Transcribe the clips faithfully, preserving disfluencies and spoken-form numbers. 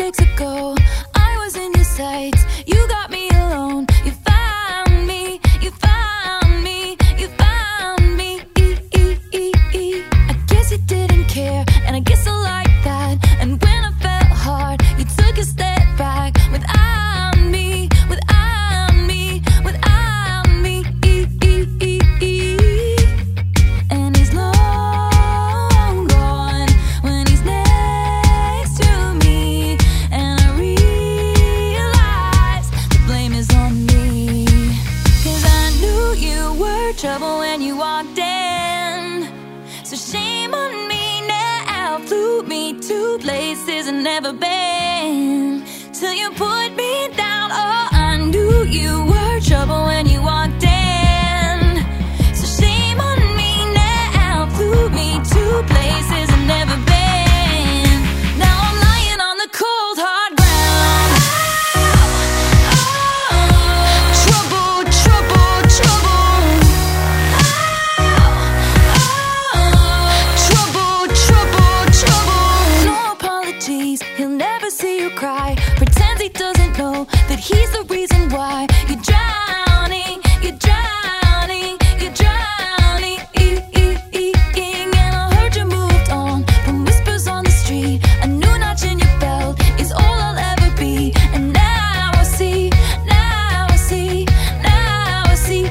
weeks ago, I was in your sights. You got me alone. You found me. You found me. You found me. I guess you didn't care, and I guess I like that. And when I felt hard, you took a step back. Without me, without me, without me. And he's long gone when he's next to me. And I realize the blame is on me. 'Cause I knew you were trouble when you walked in. So shame on me now. Flew me to places I've never been, till you put me down. Oh, I knew you were trouble when you walked in. So shame on me now. Flew me to places I've never been. Now I'm lying on the cold hard ground. Oh, oh, trouble, trouble, trouble. Oh, oh, trouble, trouble, trouble. No apologies, he'll never see you cry. Pretends he doesn't know that he's the reason why you're drowning, you're drowning, you're drowning. And I heard you moved on from whispers on the street. A new notch in your belt is all I'll ever be. And now I see, now I see, now I see.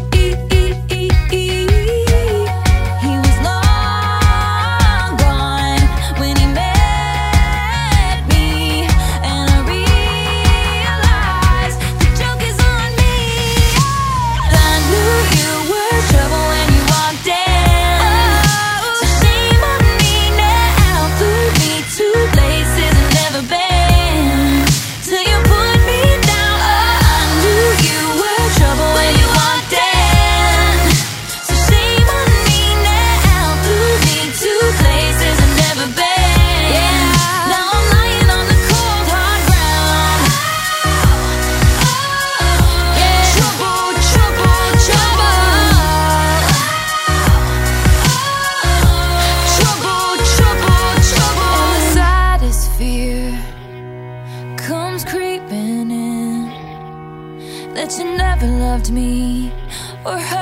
He was long gone when he met me. And I realized the joke is on me. I knew you were trouble when you walked in. So shame on me now. Flew me to places I've never been, till you put me down. Oh, I knew you were trouble when you walked in. So shame on me now. Flew me to places I've never been. Now I'm lying on the cold hard ground. Trouble, trouble, trouble. Trouble, trouble, trouble. And the saddest fear comes creeping in, that you never loved me or